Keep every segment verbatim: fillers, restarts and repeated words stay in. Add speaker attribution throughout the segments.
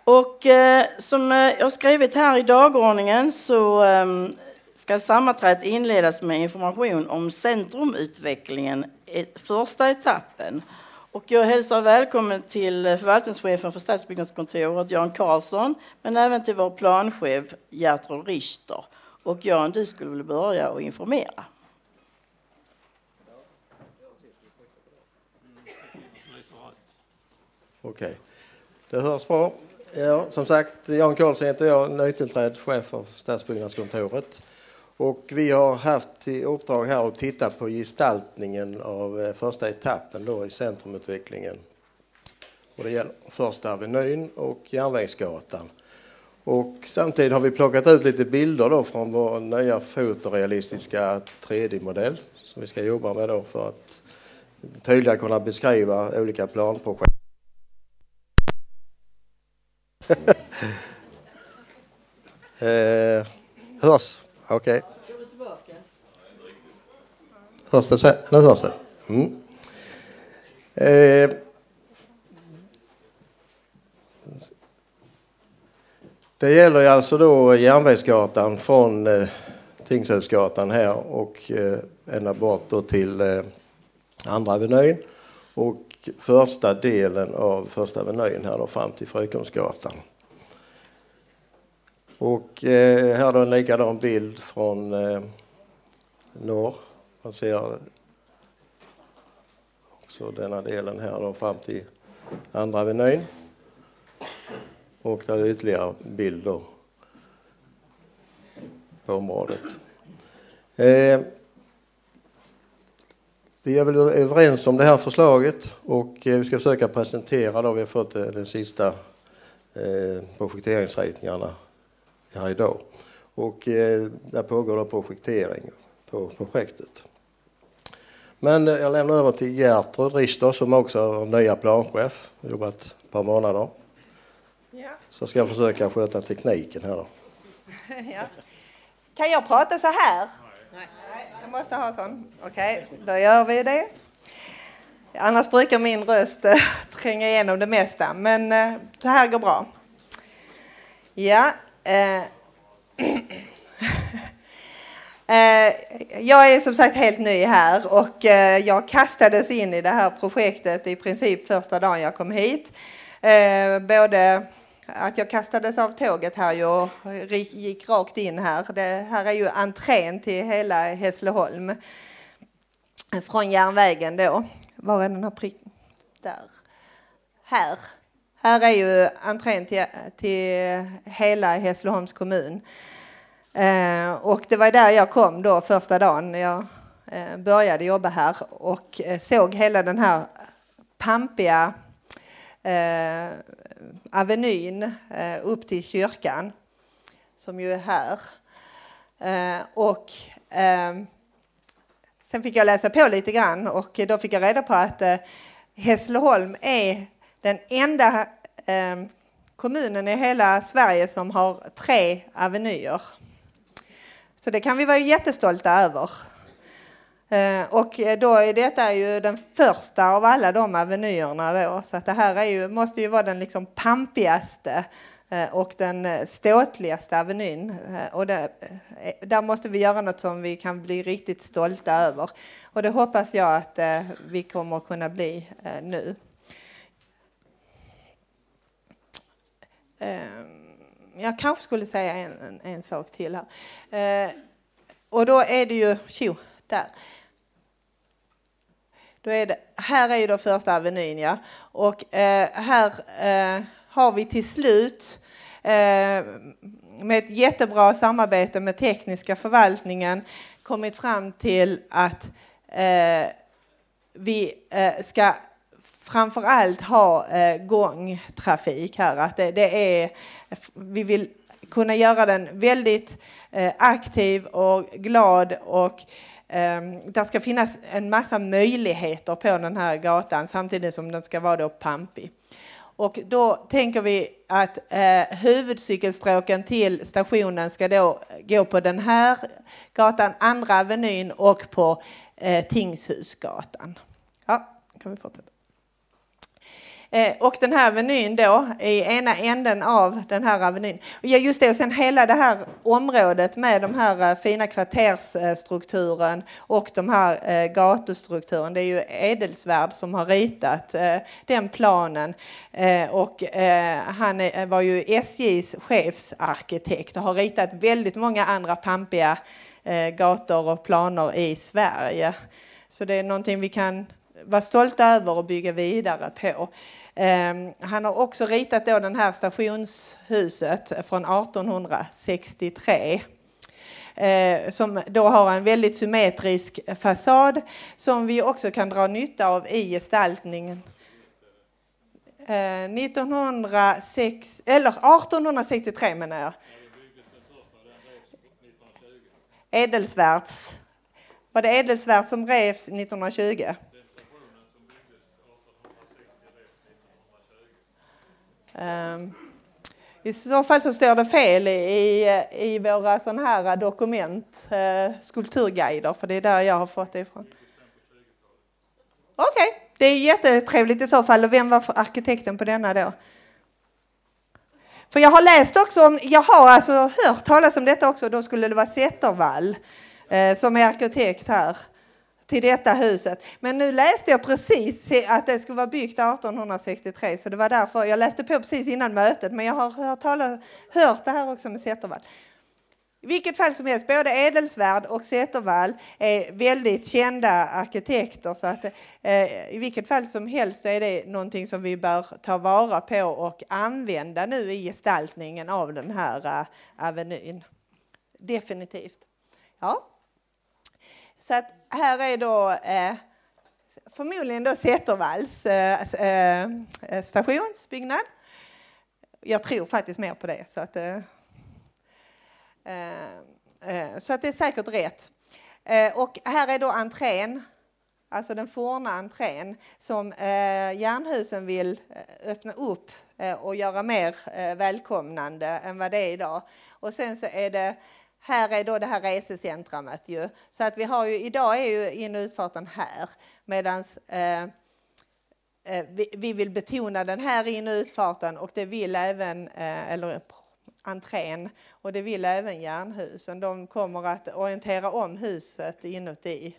Speaker 1: Och eh, som eh, jag har skrivit här i dagordningen så eh, ska sammanträdet inledas med information om centrumutvecklingen, ett, första etappen. Och jag hälsar välkommen till förvaltningschefen för Stadsbyggnadskontoret, Jan Karlsson, men även till vår planchef, Gertrud Richter. Och Jan, du skulle väl börja och informera.
Speaker 2: Okej, det hörs bra. Ja, som sagt, Jan Karlsson heter jag, nytillträdd chef för Stadsbyggnadskontoret. Och vi har haft i uppdrag här att titta på gestaltningen av första etappen då i centrumutvecklingen. Och det gäller första Avenyn och Järnvägsgatan. Och samtidigt har vi plockat ut lite bilder då från vår nya fotorealistiska tre D-modell som vi ska jobba med då för att tydligare kunna beskriva olika planprojekt. eh, hörs? Okej. Okay. Hörs det sen? Nu hörs det. Mm. Eh, det gäller alltså då Järnvägsgatan från eh, Tingshusgatan här och eh, ända bort då till eh, andra Avenyn och första delen av första Avenyn här då fram till Frykholmsgatan. Och eh, här då en likadan bild från eh, norr. Man ser också denna delen här då fram till andra Avenyn. Och där är ytterligare bilder på området. Eh, vi är väl överens om det här förslaget och vi ska försöka presentera då vi har fått den sista eh, projekteringsritningarna här idag. Och eh, där pågår då projektering på projektet. Men eh, jag lämnar över till Gertrud Richter som också är nya planchef, jobbat ett par månader.
Speaker 3: Ja.
Speaker 2: Så ska jag försöka sköta tekniken här då.
Speaker 3: Ja. Kan jag prata så här? Nej. Nej, jag måste ha sån. Okej, okay, då gör vi det. Annars brukar min röst äh, tränga igenom det mesta, men äh, så här går bra. Ja. Äh, äh, jag är som sagt helt ny här och äh, jag kastades in i det här projektet i princip första dagen jag kom hit. Äh, både att jag kastades av tåget här och gick rakt in här. Det här är ju entrén till hela Hässleholm. Från järnvägen då. Var är den här pricken? Där. Här. Här är ju entrén till, till hela Hässleholms kommun. Eh, och det var där jag kom då första dagen när jag eh, började jobba här. Och eh, såg hela den här pampiga eh, Avenyn eh, upp till kyrkan som ju är här eh, och eh, sen fick jag läsa på lite grann och då fick jag reda på att eh, Hässleholm är den enda eh, kommunen i hela Sverige som har tre avenyer. Så det kan vi vara jättestolta över. Eh, och då är detta ju den första av alla de avenyerna då. Så att det här är ju, måste ju vara den liksom pampigaste eh, och den ståtligaste avenyn. Eh, och det, eh, där måste vi göra något som vi kan bli riktigt stolta över. Och det hoppas jag att eh, vi kommer kunna bli eh, nu. Eh, jag kanske skulle säga en, en, en sak till här. Eh, och då är det ju, tjo, där. Då är det, här är ju då första avenyn, ja. Och eh, här eh, har vi till slut eh, med ett jättebra samarbete med tekniska förvaltningen kommit fram till att eh, vi eh, ska framförallt ha eh, gångtrafik här. Att det, det är, vi vill kunna göra den väldigt eh, aktiv och glad och det ska finnas en massa möjligheter på den här gatan samtidigt som den ska vara då pampig. Och då tänker vi att eh, huvudcykelstråken till stationen ska då gå på den här gatan, andra avenyn och på eh, Tingshusgatan. Ja, kan vi fortsätta. Eh, och den här avenyn då, i ena änden av den här avenyn. Ja, just det, och sen hela det här området med de här eh, fina kvartersstrukturen och de här eh, gatustrukturen. Det är ju Edelsvärd som har ritat eh, den planen. Eh, och eh, han är, var ju S J:s chefsarkitekt och har ritat väldigt många andra pampiga eh, gator och planer i Sverige. Så det är någonting vi kan vara stolta över och bygga vidare på. Um, han har också ritat då den här stationshuset från arton sextiotre. Uh, som då har en väldigt symmetrisk fasad som vi också kan dra nytta av i gestaltningen. Uh, nittonhundrasex, eller arton sextiotre menar jag. Edelsvärds. Var det Edelsvärd som revs nittonhundratjugo? Um, I så fall så står det fel i, i våra sådana här dokument, uh, skulpturguider, för det är där jag har fått det ifrån. Okej, okay. Det är jättetrevligt i så fall. Och vem var arkitekten på denna då? För jag har läst också om, jag har alltså hört talas om detta också, då skulle det vara Zettervall uh, som är arkitekt här till detta huset. Men nu läste jag precis att det skulle vara byggt arton sextiotre, så det var därför jag läste på precis innan mötet, men jag har hört, talat, hört det här också med Zettervall. I vilket fall som helst, både Edelsvärd och Zettervall är väldigt kända arkitekter, så att eh, i vilket fall som helst så är det någonting som vi bör ta vara på och använda nu i gestaltningen av den här uh, avenyn. Definitivt. Ja. Så att här är då eh, förmodligen då Zettervalls eh, eh, stationsbyggnad. Jag tror faktiskt mer på det. Så att, eh, eh, så att det är säkert rätt. Eh, och här är då entrén, alltså den forna entrén som eh, Jernhusen vill öppna upp eh, och göra mer eh, välkomnande än vad det är idag. Och sen så är det här är då det här resecentrumet ju. Så att vi har ju, idag är ju in- och utfarten här. Medan eh, vi, vi vill betona den här in- och utfarten, och det vill även, eh, eller entrén, och det vill även Jernhusen. De kommer att orientera om huset inuti.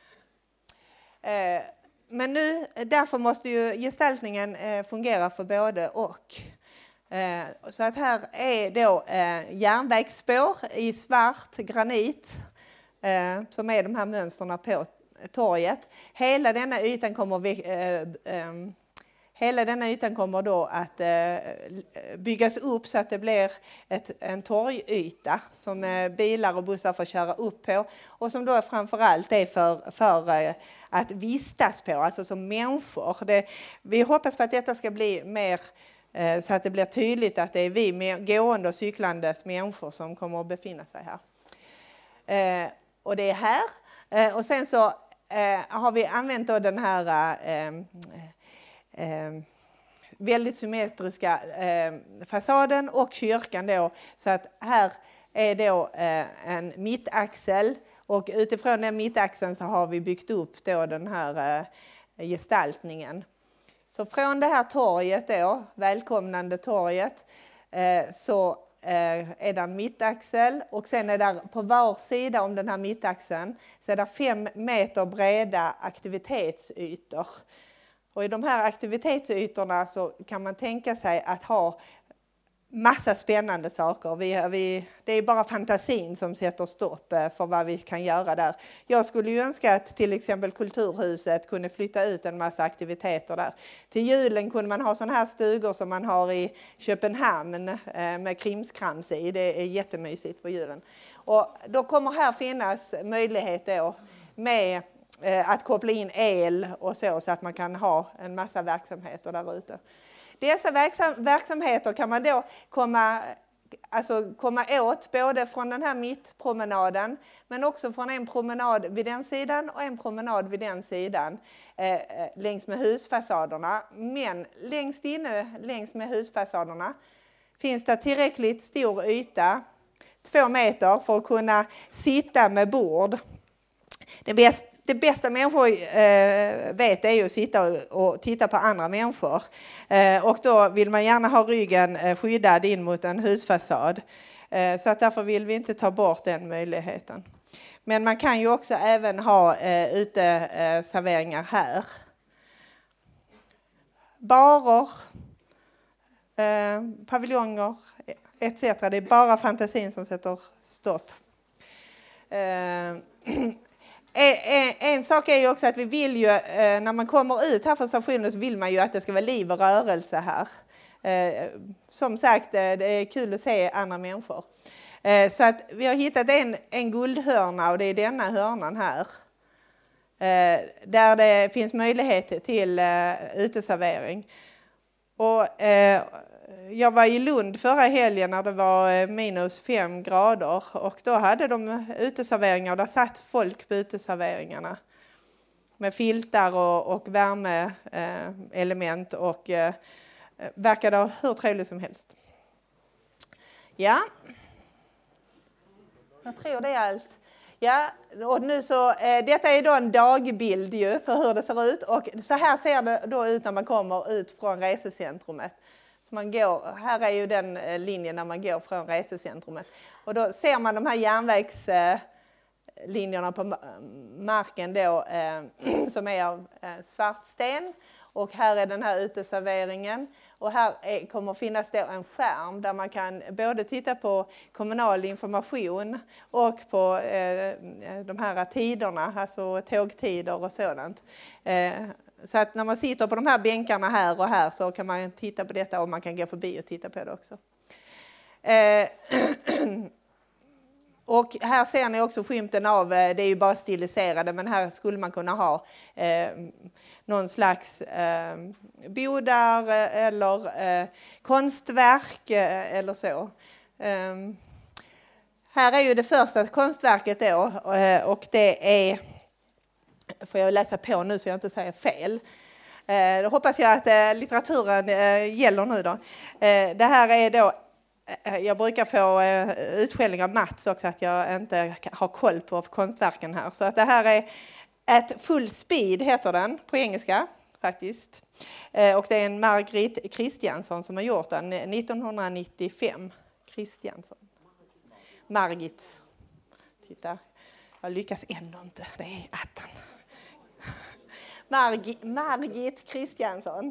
Speaker 3: Eh, men nu, därför måste ju gestaltningen eh, fungera för både och. Så att här är då eh, järnvägsspår i svart granit eh, som är de här mönsterna på torget. Hela denna ytan kommer, eh, eh, hela denna ytan kommer då att eh, byggas upp så att det blir ett, en torgyta som eh, bilar och bussar får köra upp på, och som då framförallt är för, för eh, att vistas på, alltså som människor. Det, vi hoppas på att detta ska bli mer så att det blir tydligt att det är vi med gående och cyklandes människor som kommer att befinna sig här. Eh, och det är här. Eh, och sen så eh, har vi använt då den här eh, eh, väldigt symmetriska eh, fasaden och kyrkan då. Så att här är då eh, en mittaxel, och utifrån den mittaxeln så har vi byggt upp då den här eh, gestaltningen. Så från det här torget då, välkomnande torget, eh, så eh, är det en mittaxel, och sen är det på var sida om den här mittaxeln så är det fem meter breda aktivitetsytor. Och i de här aktivitetsytorna så kan man tänka sig att ha massa spännande saker. Vi, vi, det är bara fantasin som sätter stopp för vad vi kan göra där. Jag skulle ju önska att till exempel Kulturhuset kunde flytta ut en massa aktiviteter där. Till julen kunde man ha sådana här stugor som man har i Köpenhamn med krimskrams i. Det är jättemysigt på julen. Och då kommer här finnas möjlighet då med att koppla in el och så, så att man kan ha en massa verksamheter där ute. Dessa verksam- verksamheter kan man då komma, alltså komma åt både från den här mittpromenaden, men också från en promenad vid den sidan och en promenad vid den sidan eh, längs med husfasaderna. Men längst inne längs med husfasaderna finns det tillräckligt stor yta, två meter, för att kunna sitta med bord. Det bäst, det bästa människor eh, vet är ju att sitta och, och titta på andra människor. Eh, och då vill man gärna ha ryggen eh, skyddad in mot en husfasad. Eh, så att därför vill vi inte ta bort den möjligheten. Men man kan ju också även ha eh, uteserveringar eh, här. Barer, eh, paviljonger et cetera. Det är bara fantasin som sätter stopp. Eh, en, en sak är ju också att vi vill ju, eh, när man kommer ut här från stationen så vill man ju att det ska vara liv och rörelse här. Eh, som sagt, det är kul att se andra människor. Eh, så att vi har hittat en, en guldhörna och det är denna hörnan här. Eh, där det finns möjlighet till eh, uteservering. Och, eh, jag var i Lund förra helgen när det var minus fem grader och då hade de uteserveringar och där satt folk på uteserveringarna med filtar och, och värmeelement eh, och eh, verkade hur trevligt som helst. Ja, jag tror det är allt. Ja, och nu så, eh, detta är då en dagbild ju för hur det ser ut och så här ser det då ut när man kommer ut från resecentrumet. Så man går, här är ju den linjen när man går från resecentrumet. Och då ser man de här järnvägslinjerna på marken då, eh, som är av eh, svart sten. Och här är den här uteserveringen. Och här är, kommer finnas då en skärm där man kan både titta på kommunal information och på eh, de här tiderna, alltså tågtider och sådant. Eh, Så att när man sitter på de här bänkarna här och här så kan man titta på detta och man kan gå förbi och titta på det också. Eh, och här ser ni också skymten av, det är ju bara stiliserade, men här skulle man kunna ha eh, någon slags eh, bodar eller eh, konstverk eh, eller så. Eh, här är ju det första konstverket då och det är, får jag läsa på nu så jag inte säger fel. Eh, då hoppas jag att eh, litteraturen eh, gäller nu då. Eh, det här är då, eh, jag brukar få eh, utskällning av Mats också att jag inte har koll på konstverken här. Så att det här är ett Full Speed heter den på engelska faktiskt. Eh, och det är en Margit Kristiansson som har gjort den nittonhundranittiofem. Kristiansson. Margit. Titta, jag lyckas ändå inte. Det är attan. Margit, Margit Kristiansson.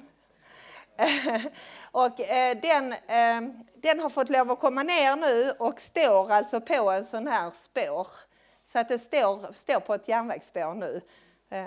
Speaker 3: och eh, den, eh, den har fått lov att komma ner nu och står alltså på en sån här spår. Så att det står, står på ett järnvägsspår nu. Eh.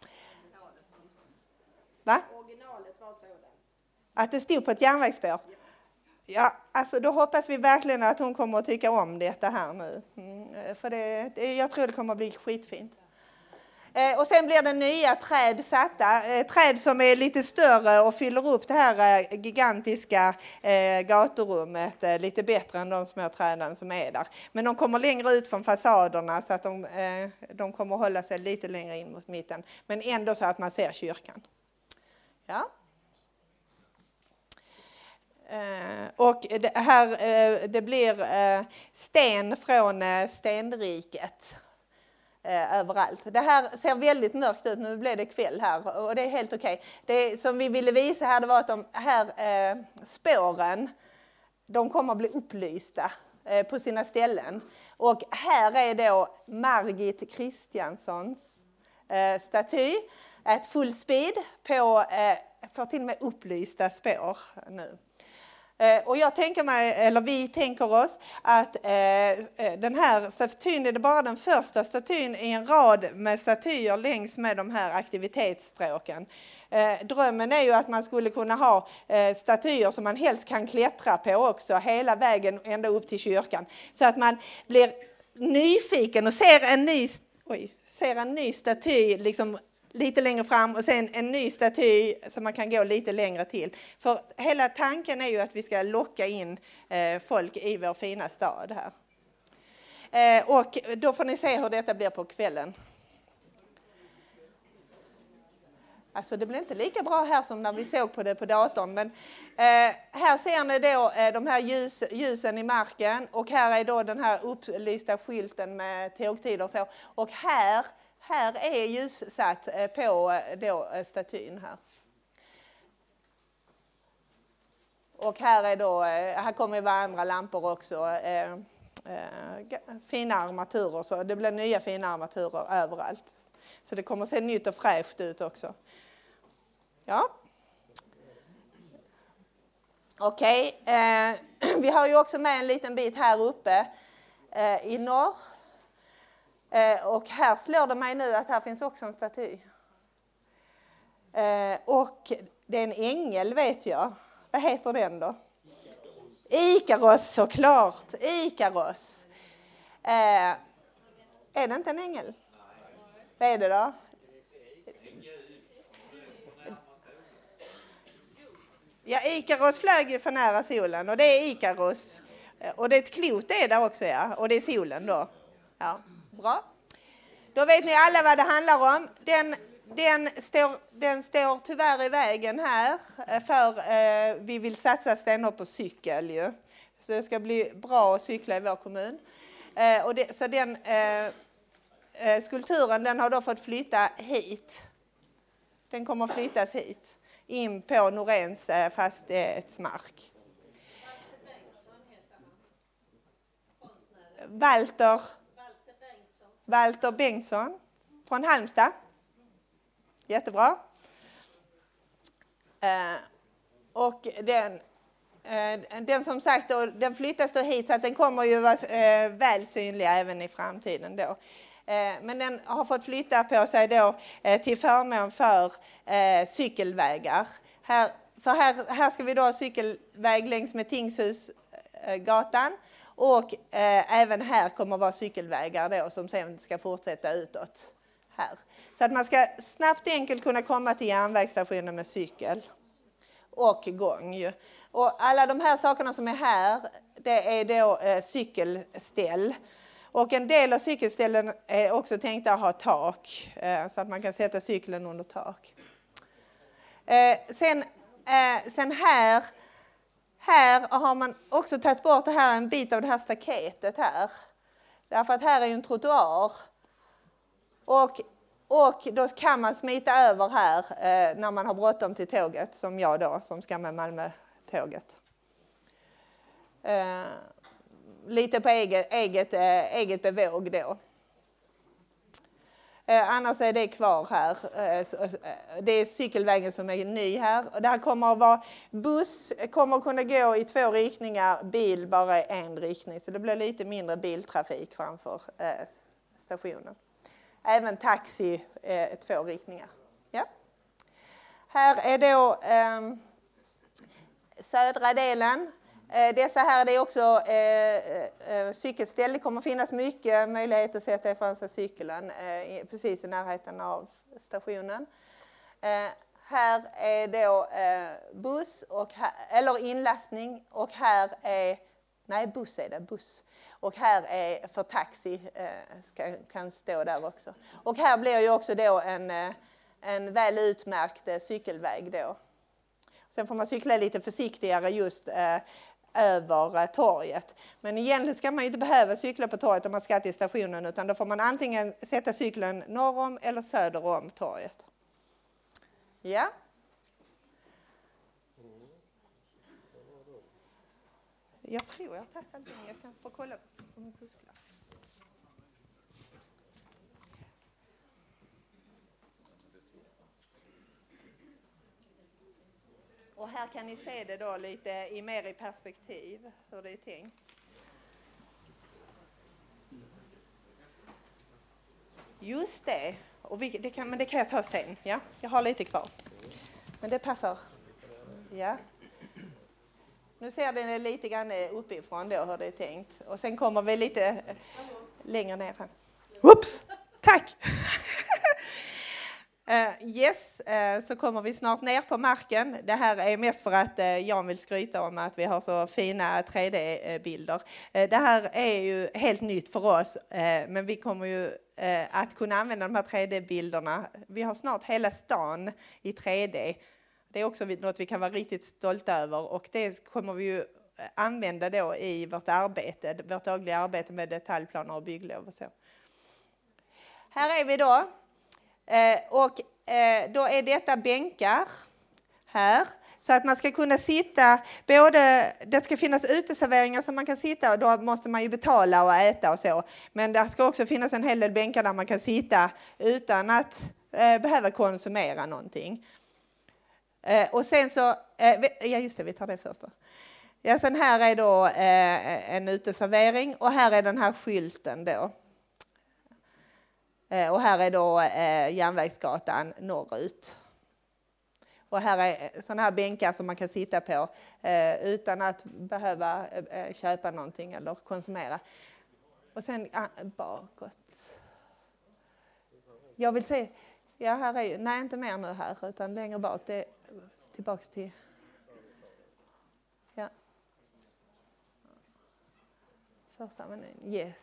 Speaker 3: Va?
Speaker 1: Originalet var sådan.
Speaker 3: Att det stod på ett järnvägsspår? Ja, alltså då hoppas vi verkligen att hon kommer att tycka om detta här nu. Mm, för det, det, jag tror det kommer att bli skitfint. Eh, och sen blir det nya träd satta. Eh, träd som är lite större och fyller upp det här eh, gigantiska eh, gaturummet eh, lite bättre än de små träden som är där. Men de kommer längre ut från fasaderna så att de, eh, de kommer att hålla sig lite längre in mot mitten. Men ändå så att man ser kyrkan. Ja. Uh, och det här uh, det blir uh, sten från uh, stenriket uh, överallt. Det här ser väldigt mörkt ut, nu blir det kväll här och det är helt okej. Okay. Det som vi ville visa här det var att de här uh, spåren de kommer att bli upplysta uh, på sina ställen. Och här är då Margit Kristianssons uh, staty, ett Full Speed på uh, får till och med upplysta spår nu. Och jag tänker mig, eller vi tänker oss att eh, den här statyn är det bara den första statyn i en rad med statyer längs med de här aktivitetsstråken. Eh, drömmen är ju att man skulle kunna ha eh, statyer som man helst kan klättra på också hela vägen ända upp till kyrkan. Så att man blir nyfiken och ser en ny, oj, ser en ny staty liksom lite längre fram och sen en ny staty som man kan gå lite längre till. För hela tanken är ju att vi ska locka in eh, folk i vår fina stad här. Eh, och då får ni se hur detta blir på kvällen. Alltså det blir inte lika bra här som när vi såg på det på datorn. Men eh, här ser ni då eh, de här ljus, ljusen i marken och här är då den här upplysta skylten med tågtider och så. Och här här är ljussatt på då statyn här. Och här är då, här kommer ju vara andra lampor också. Eh, eh, fina armaturer, så det blir nya fina armaturer överallt. Så det kommer se nytt och fräscht ut också. Ja. Okej, okay. eh, vi har ju också med en liten bit här uppe eh, i norr. Eh, och här slår det mig nu att här finns också en staty. Eh, och det är en ängel, vet jag. Vad heter den då? Ikaros, såklart. Ikaros. Eh, är det inte en ängel? Vad är det då? Ja, Ikaros flög ju för nära solen och det är Ikaros. Och det är ett klot är där också, ja. Och det är solen då. Ja, bra. Då vet ni alla vad det handlar om. Den, den, står, den står tyvärr i vägen här för eh, vi vill satsa stenhårt på cykel ju. Så det ska bli bra att cykla i vår kommun. Eh, och det, så den eh, skulpturen den har då fått flytta hit. Den kommer att flyttas hit. In på Noréns fastighetsmark. Walter, Walter Bengtsson från Halmstad. Jättebra. Eh, och den, eh, den som sagt då, den flyttas då hit så att den kommer ju vara eh, väl synlig även i framtiden då. Men den har fått flytta på sig då till förmån för eh, cykelvägar. Här, för här, här ska vi då ha cykelväg längs med Tingshusgatan. Och eh, även här kommer vara cykelvägar då som sen ska fortsätta utåt här. Så att man ska snabbt och enkelt kunna komma till järnvägsstationen med cykel. Och gång ju. Och alla de här sakerna som är här, det är då eh, cykelställ. Och en del av cykelställen är också tänkta att ha tak, så att man kan sätta cykeln under tak. Sen, sen här, här har man också tagit bort det här, en bit av det här staketet här. Därför att här är ju en trottoar. Och, och då kan man smita över här när man har bråttom till tåget, som jag då, som ska med Malmö-tåget. Lite på eget, eget, eget bevåg då. Eh, annars är det kvar här. Eh, det är cykelvägen som är ny här. Och där kommer att vara buss, kommer att kunna gå i två riktningar, bil bara i en riktning. Så det blir lite mindre biltrafik framför eh, stationen. Även taxi eh, två riktningar. Ja. Här är då eh, södra delen. Dessa här det är också eh, cykelställ. Det kommer att finnas mycket möjlighet att sätta ifrån sig cykeln eh, precis i närheten av stationen. Eh, här är då eh, buss och här, eller inlastning och här är nej buss är det buss och här är för taxi eh, ska, kan stå där också. Och här blir ju också då en en väl utmärkt cykelväg då. Sen får man cykla lite försiktigare just eh, över torget. Men egentligen ska man ju inte behöva cykla på torget om man ska till stationen, utan då får man antingen sätta cykeln norr om eller söder om torget. Ja. Jag tror jag har tagit allting. Jag kan få kolla på min pusklar. Och här kan ni se det då lite i mer i perspektiv, hur det är tänkt. Just det. Och vi, det kan, men det kan jag ta sen. Ja, jag har lite kvar. Men det passar. Ja. Nu ser ni lite grann uppifrån då hur det är tänkt. Och sen kommer vi lite längre ner här. Oops! Tack! Uh, yes, uh, så kommer vi snart ner på marken. Det här är mest för att uh, jag vill skryta om att vi har så fina tre D-bilder. Uh, det här är ju helt nytt för oss, uh, men vi kommer ju uh, att kunna använda de här tre D-bilderna. Vi har snart hela stan i tre D. Det är också något vi kan vara riktigt stolta över, och det kommer vi ju använda då i vårt arbete, vårt dagliga arbete med detaljplaner och bygglov och så. Här är vi då. Eh, och eh, då är detta bänkar här. Så att man ska kunna sitta, både, det ska finnas uteserveringar som man kan sitta och då måste man ju betala och äta och så. Men det ska också finnas en hel del bänkar där man kan sitta utan att eh, behöva konsumera någonting. Eh, och sen så, eh, ja just det, vi tar det först då. Ja, sen här är då eh, en uteservering och här är den här skylten då. Eh, och här är då eh, Järnvägsgatan norrut. Och här är sådana här bänkar som man kan sitta på eh, utan att behöva eh, köpa någonting eller konsumera. Och sen ah, bakåt. Jag vill se, ja här är, nej inte mer nu här utan längre bak. Det är tillbaks till, ja. Första menyn, yes.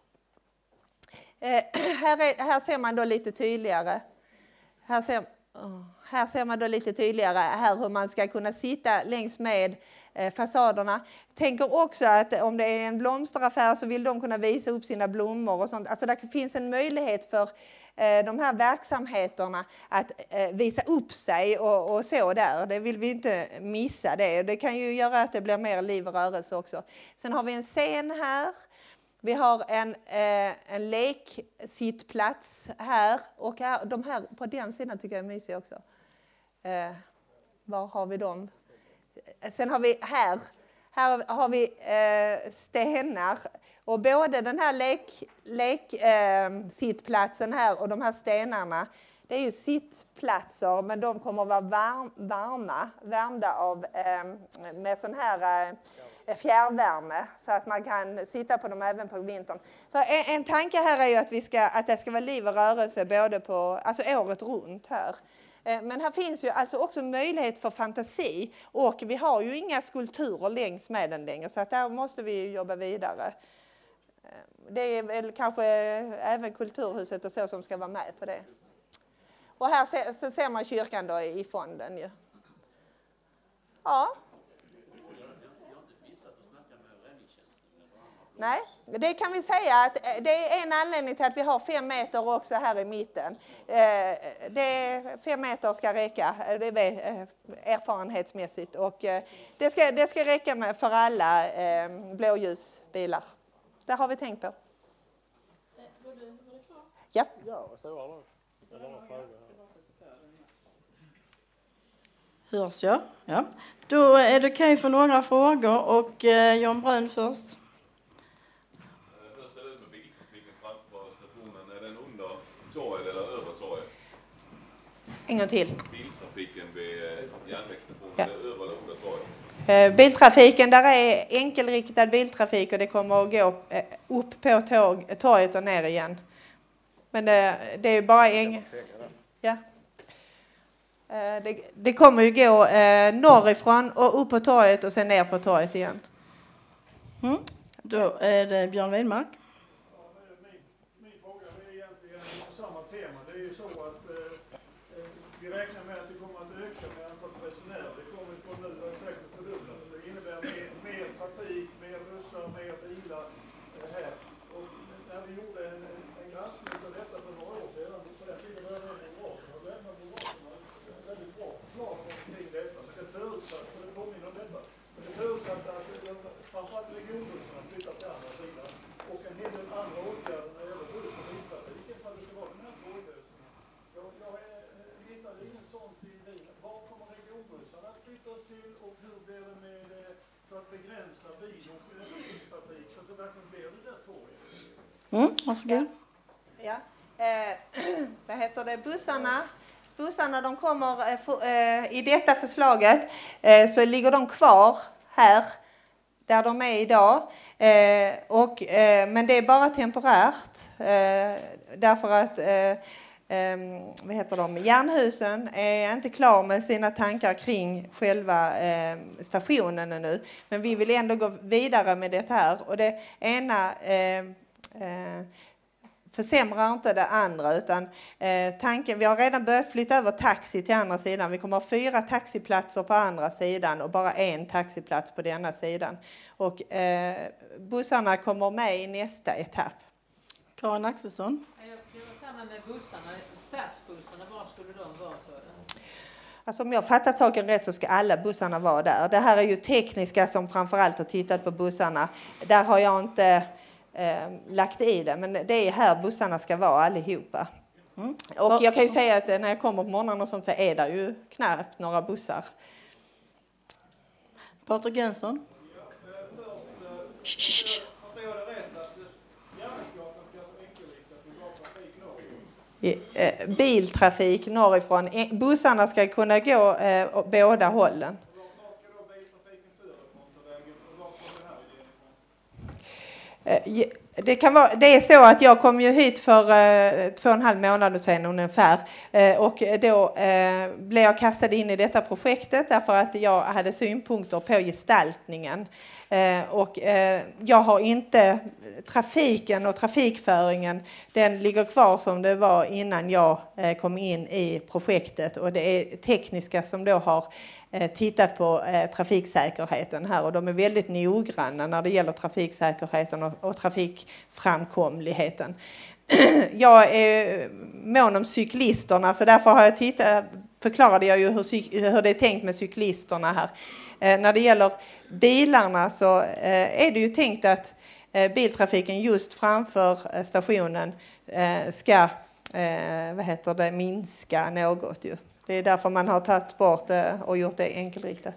Speaker 3: Eh, här, är, här ser man då lite tydligare. Här ser oh. Här ser man då lite tydligare här hur man ska kunna sitta längs med eh, fasaderna. Tänker också att om det är en blomsteraffär så vill de kunna visa upp sina blommor och sånt. Alltså det finns en möjlighet för eh, de här verksamheterna att eh, visa upp sig och, och så där. Det vill vi inte missa det. Det kan ju göra att det blir mer liv och rörelse också. Sen har vi en scen här. Vi har en, eh, en leksittplats här och här, de här på den sidan tycker jag är mysiga också. Eh, var har vi dem? Sen har vi här, här har vi eh, stenar och både den här lek, lek, eh, sittplatsen här och de här stenarna, det är ju sittplatser men de kommer att vara varm, varma, värmda av, eh, med sån här eh, fjärrvärme så att man kan sitta på dem även på vintern. För en, en tanke här är ju att, vi ska, att det ska vara liv och rörelse både på, alltså året runt här. Men här finns ju alltså också möjlighet för fantasi och vi har ju inga skulpturer längs med den längre så att där måste vi jobba vidare. Det är väl kanske även Kulturhuset och så som ska vara med på det. Och här ser, så ser man kyrkan då i fonden ju. Ja. Nej, det kan vi säga att det är en anledning till att vi har fem meter också här i mitten. Det fem meter ska räcka, det är erfarenhetsmässigt och det ska, det ska räcka med för alla blåljusbilar. Det har vi tänkt på.
Speaker 1: Var du, var du klar?
Speaker 3: Ja.
Speaker 2: Ja, så var det. Det var en fråga.
Speaker 1: Hörs jag? Ja. Då är det okej för några frågor och eh, Jan Brun först.
Speaker 4: Hur ser det ut med biltrafiken framför stationen? Är den under torget eller över torget?
Speaker 3: En gång till.
Speaker 4: Biltrafiken vid järnvägsstationen,
Speaker 3: Ja.
Speaker 4: är det över eller under torget?
Speaker 3: Eh, biltrafiken, där är enkelriktad biltrafik och det kommer att gå eh, upp på tåg, torget och ner igen. Men det, det är bara en... Ja. Eh, det, det kommer ju gå eh, norrifrån och upp på torget och sen ner på torget igen.
Speaker 1: Mm. Då är det Björn Widmark.
Speaker 5: Ja, min, min fråga är egentligen på samma tema. Det är ju så att eh, vi räknar med att det kommer att öka med antal resenärer. Det kommer från nu att säkert fördubblas. Det innebär mer, mer trafik, mer bussar, mer bilar eh, här. Och när vi gjorde en, en, en granskning av detta för några år sedan, på den tiden var det en bra, och lämnade Moderaterna ett väldigt bra förslag omkring detta. Men det förutsatte, för det påminner om detta, men det förutsatte att framförallt regionbussarna flyttar till andra sidan och en hel del andra åtgärder när det gäller buss- och biltrafiken för att det ska vara den här tåglösningen. Jag, jag hittade ingen sånt i bilen. Var kommer regionbussarna att flyttas till och hur blir det med för att begränsa bil- och busstrafik så att det verkligen blir det där tåget?
Speaker 1: Mm, varsågod.
Speaker 3: Ja. Eh, vad heter det? Bussarna. Bussarna de kommer eh, för, eh, i detta förslaget eh, så ligger de kvar här där de är idag. Eh, och, eh, men det är bara temporärt eh, därför att eh, eh, vad heter de? Jernhusen är inte klar med sina tankar kring själva eh, stationen ännu. Men vi vill ändå gå vidare med det här. Och det ena eh, eh, försämrar inte det andra utan eh, tanken, vi har redan börjat flytta över taxi till andra sidan. Vi kommer att ha fyra taxiplatser på andra sidan och bara en taxiplats på denna sidan. Och eh, bussarna kommer med i nästa etapp.
Speaker 1: Karin Axelsson.
Speaker 6: Det var här med bussarna, stadsbussarna, var skulle de vara? Så?
Speaker 3: Alltså om jag fattat saken rätt så ska alla bussarna vara där. Det här är ju tekniska som framförallt har tittat på bussarna. Där har jag inte eh, lagt i det, men det är här bussarna ska vara allihopa. Mm. Och jag kan ju säga att när jag kommer på morgonen och sånt så är det ju knappt några bussar.
Speaker 1: Patrik Jönsson?
Speaker 5: Ja, först, förstår jag det rätt att Järnvägsgatan ska så enkelriktas med bara trafik norrifrån?
Speaker 3: Biltrafik norrifrån. Bussarna ska kunna gå eh, åt båda hållen.
Speaker 5: Var ska då biltrafiken söderifrån ta vägen och var kommer den här idén ifrån?
Speaker 3: Det, kan vara, det är så att jag kom ju hit för eh, två och en halv månad sedan ungefär eh, och då eh, blev jag kastad in i detta projektet därför att jag hade synpunkter på gestaltningen. Eh, och eh, jag har inte trafiken och trafikföringen, den ligger kvar som det var innan jag eh, kom in i projektet, och det är tekniska som då har eh, tittat på eh, trafiksäkerheten här, och de är väldigt noggranna när det gäller trafiksäkerheten och, och trafikframkomligheten. Jag är mån om cyklisterna, så därför har jag tittat, förklarade jag ju hur, hur det är tänkt med cyklisterna här. Eh, när det gäller bilarna så eh, är det ju tänkt att eh, biltrafiken just framför eh, stationen eh, ska eh, vad heter det, minska något. Ju. Det är därför man har tagit bort det och gjort det enkelriktat.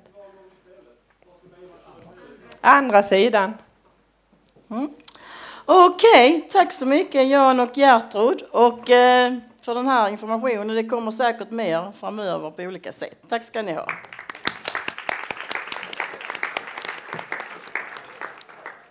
Speaker 3: Andra sidan.
Speaker 1: Mm. Okej, okay, tack så mycket Jan och Gertrud och eh, för den här informationen. Det kommer säkert mer framöver på olika sätt. Tack ska ni ha.